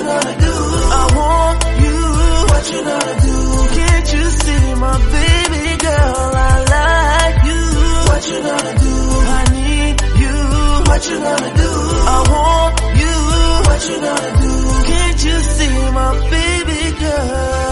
gonna do? I want you. What you gonna do? Can't you see my baby girl? I like you. What you gonna do? I need you. What you gonna do? I want you. What you gonna do? Can't you see my baby girl?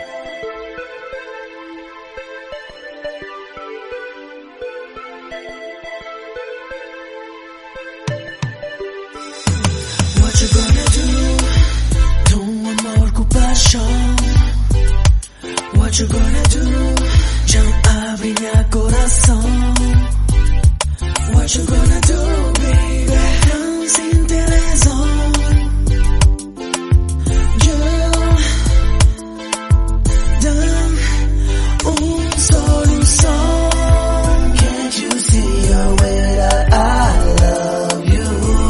What you gonna do? Tu amor com paixão. What you gonna do? Já abre minha coração. What you gonna do, baby? Não sin razão. Yo dam solução. Can't you see a way that I love you?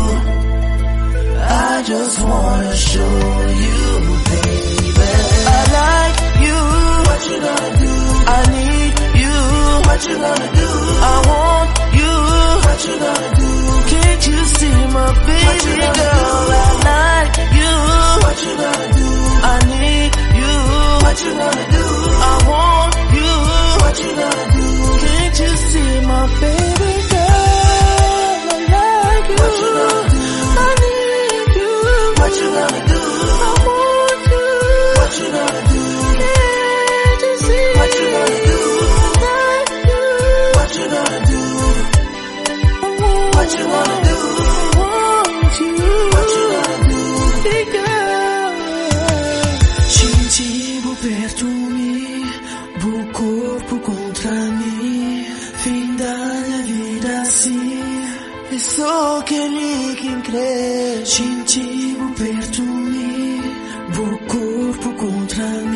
I just wanna show you, baby. I like you. What you gonna do? I need you. What you gonna do? I want you. What you gonna do? Can't you see my baby girl? I like you. What you gonna do? I need you. What you gonna do? I want you. What you gonna do? Can't you see my baby girl? I like you. What you gonna do? I need you. What you gonna do? I want you. What you gonna do? Can't you see? What you gonna do? I like you. What you gonna do? What you gonna do? I want you. What you gonna do? Big girl. Sentivo perto me, o corpo contra mim. Fim da minha vida assim. E só quem crê. Sentivo perto me, o corpo contra mim.